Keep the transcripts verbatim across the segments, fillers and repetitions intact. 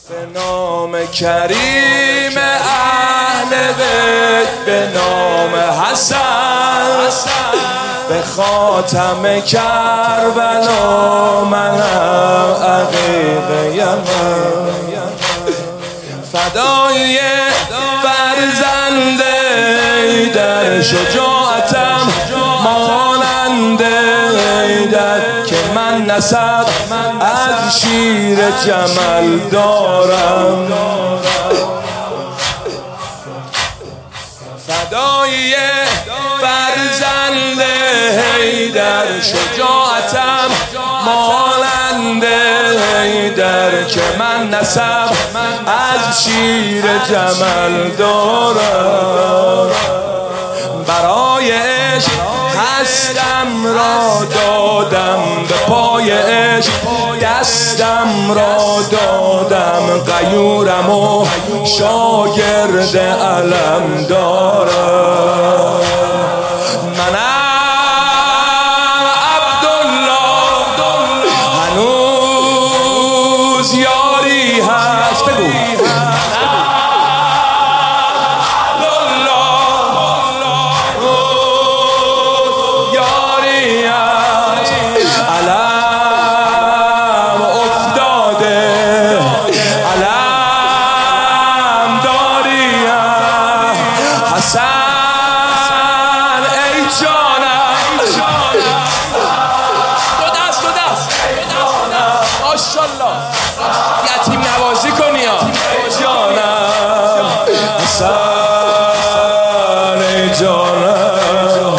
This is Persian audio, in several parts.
به نام کریم اهل بیت، به نام حسن، به خاتم کربلا منم عقیق یمن. فدای فرزند در شجاعتم مانند در که من نسب از شیر جمل دارم. فدای فرزند در شجاعتم مانند در که من نسب از شیر جمل دارم. برای عشق هستم را دادم، به پای عشق دستم را دادم. غیورم و شاگرد علم دارم. منم عبدالله، هنوز یاری هست. بگو یتیم نوازی کنی ها جانم. حسن جانم،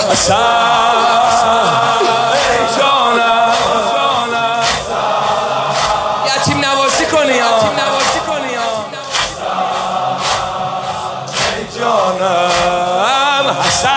حسن جانم. یتیم نوازی کنی ها جانم. حسن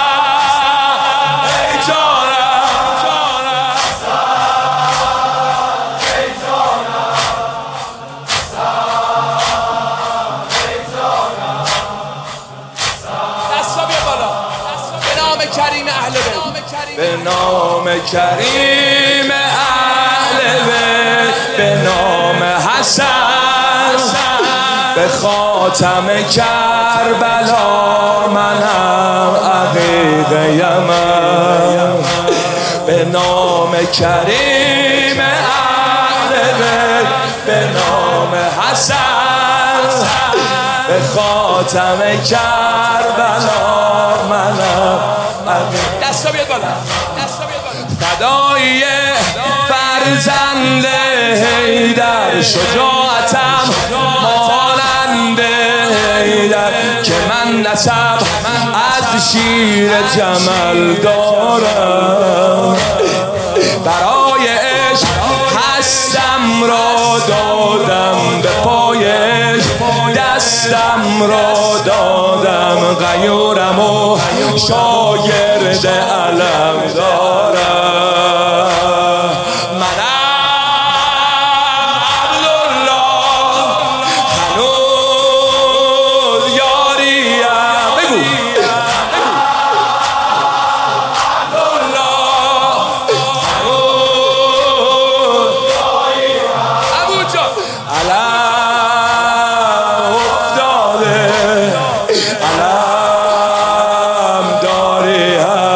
کریم اهل بیت، به نام کریم اهل بیت، به نام حسن، به خاتم کربلا منم عقیق یمن. به نام کریم اهل بیت، به نام حسن، به خاتم کربلا منم. دستا بیاد بالا، فدای فرزند در شجاعتم مانند در که من نسب از شیر جمل دارم. برای عشق هستم را دادم، به پای عشق دستم را دادم. غیورم و شاگرد علم دارم. منم عبدالله، هنوز یاریم. بگو عبدالله، هنوز یاریم. ابو جان علم افتاده، علم داری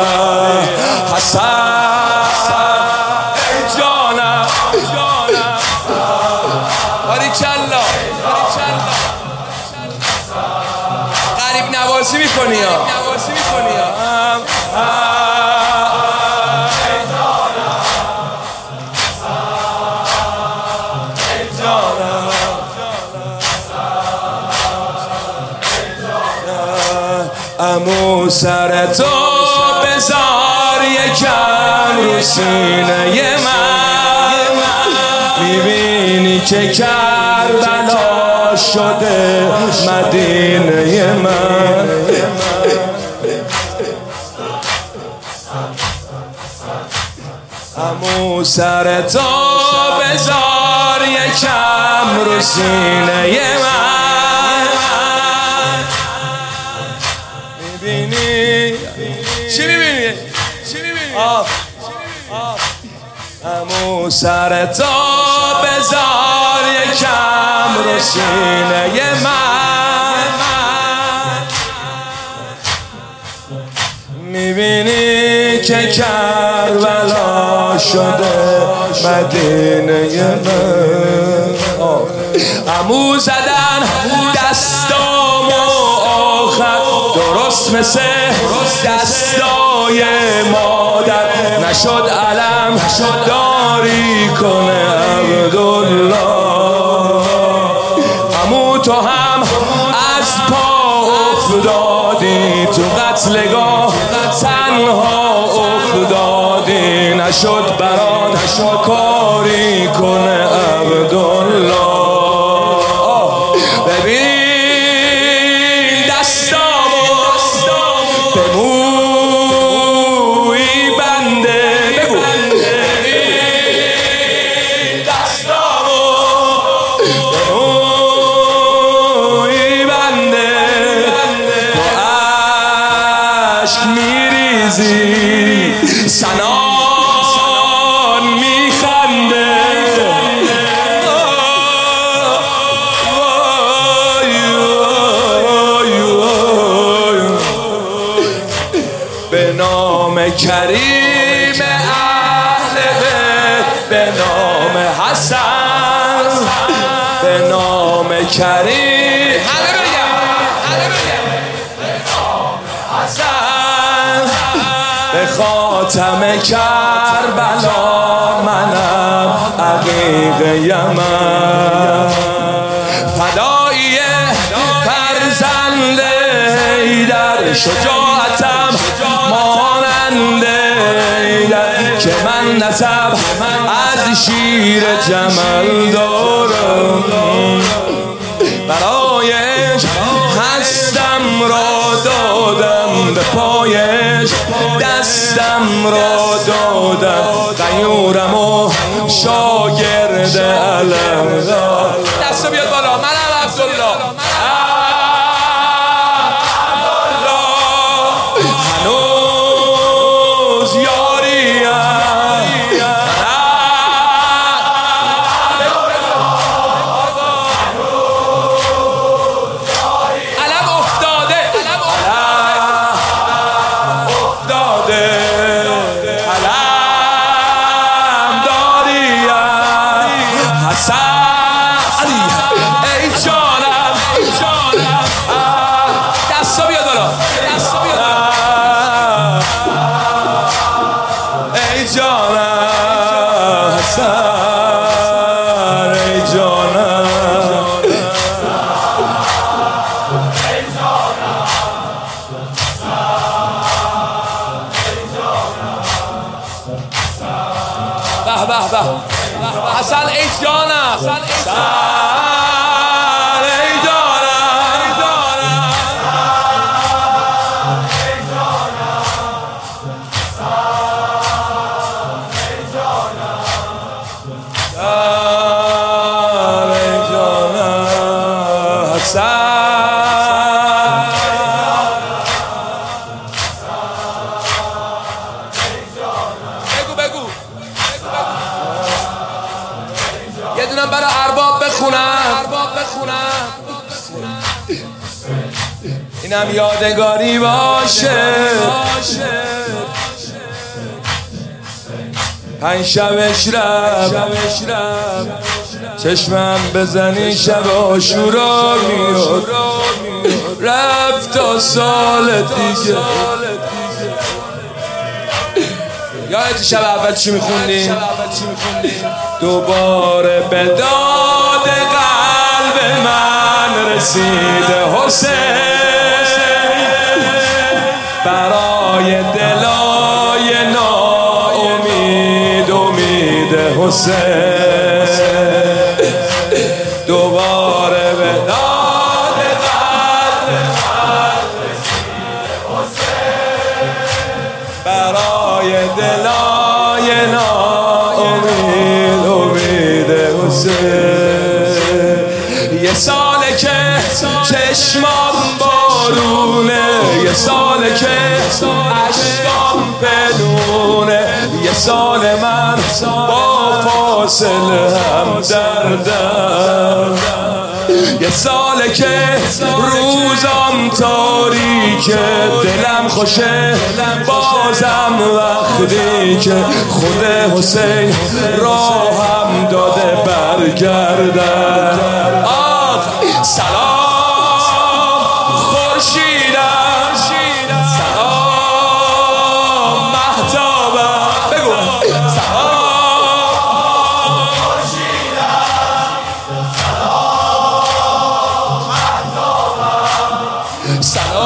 حسن جانم. باریکلا غریب نوازی میکنی ها. امو سر تو بذار یکم رو سینه من، میبینی که کربلا شده مدینه من. امو سر تو بذار یکم رو سینه من، میبینی چی میبینی؟ چی میبینی؟ امو سر تو بذار یکم سینه من. میبینی که کربلا شده مدینه من. عمو زدن دستامو آخر درست مثل دستای مادر، نشد علم داری کنه عبدالله. عمو تو هم از پا افتادی تو قتلگاه، تنها افتادی، نشد برات کاری کنه عبدالله. ببین دستامو به موی بنده، بگو ببین دستامو به موی بنده، تو عشق میریزی سنان میخنده. به نام کریم اهل بیت، به نام حسن، به نام کریم همه بگم همه بگم به نام حسن، به خاتم کربلا منم عقیق یمن. فدایی فرزند حیدر، شجاعتم ماننده که من نسب از شیر جمل دارم. برایش هستم را دادم، به پایش دستم را دادم، غیورم و شاگرد علم. دست بیاد بالا، منم عبدالله. هنوز یاریم علم افتاده، علم افتاده، علم داریم حسن. ای جانم ای جانم، دستا بیاد بالا، دستا بیاد بالا. ای جانم حسن، ای جانم، ای جانم، به به به حسن، ای جانم، حسن ای بگو بگو یه دونم برای ارباب بخونم، ارباب بخونم، اینم یادگاری باشه. پنج شبش رب چشمم بزنی شب عاشورا میاد، رفت تا سال دیگه. یادت شب اول چی میخوندیم؟ دوباره به داد قلب من رسیده حسین، برای دلای ناامید امید حسین. دوباره به داد قلب من رسیده حسین، برای دلای ناامید امید حسین. یه ساله که چشمام بارونه، یه ساله که عشقام پنونه، یه سال من با فاصله هم دردم. یه ساله که روزم تاریکه، دلم خوشه بازم وقتی که خود حسین راهم داده برگردم. آخ سلام خورشیدم، سلام مهتابم، بگو سلام خورشیدم، سلام مهتابم،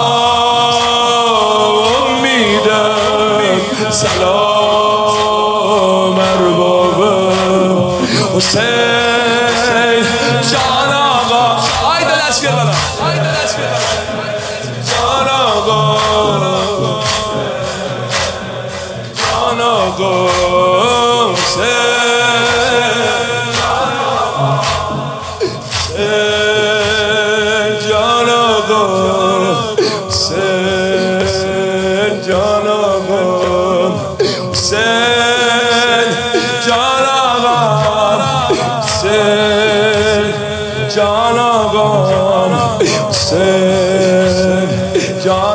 سلام امیدم، سلام اربابم. حسین جان آقا، آی دو دست بیار بالا، آی دو دست بیار بالا. جان آقا، جان آقا حسین، جان آقا حسین، جان آقا حسین، جان آقا حسین، جان آقا حسین، جان